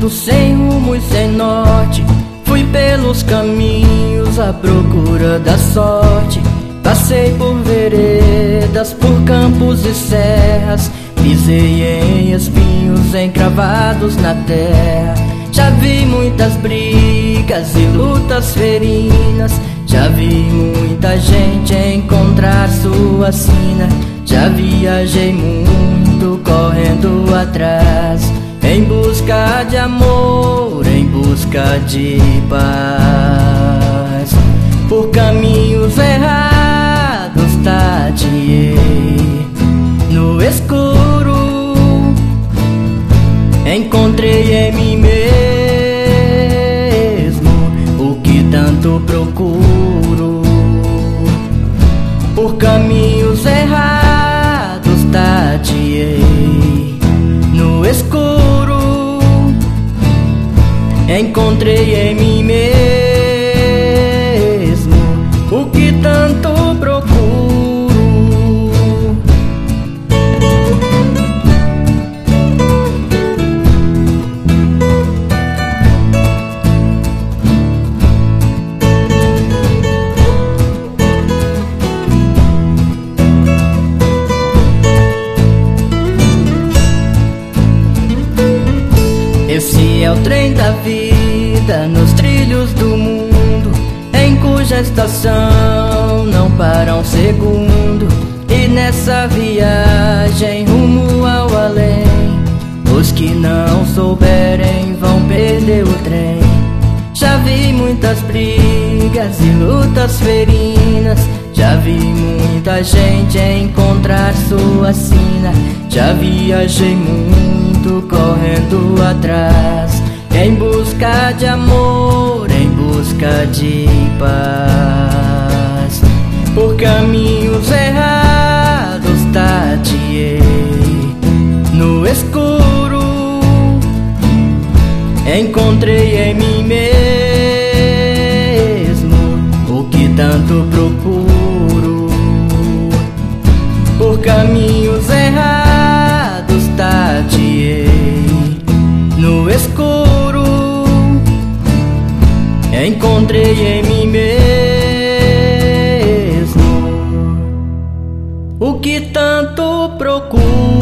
perdido, sem rumo e sem norte. Fui pelos caminhos à procura da sorte. Passei por veredas, por campos e serras. Pisei em espinhos encravados na terra. Já vi muitas brigas e lutas ferinas. Já vi muita gente encontrar sua sina. Já viajei muito correndo atrás, em busca de amor, em busca de paz. Por caminhos errados tateei, no escuro encontrei em mim mesmo o que tanto procuro. Por caminhos errados tateei, no escuro encontrei em mim mesmo o que tanto procuro. Esse é o trem da vida, nos trilhos do mundo, em cuja estação não para um segundo. E nessa viagem rumo ao além, os que não souberem vão perder o trem. Já vi muitas brigas e lutas ferinas. Já vi muita gente encontrar sua sina. Já viajei muito correndo atrás, em busca de amor, em busca de paz. Por caminhos errados tateei, no escuro encontrei em mim mesmo o que tanto procuro. Por caminhos errados tateei, no escuro encontrei em mim mesmo o que tanto procuro.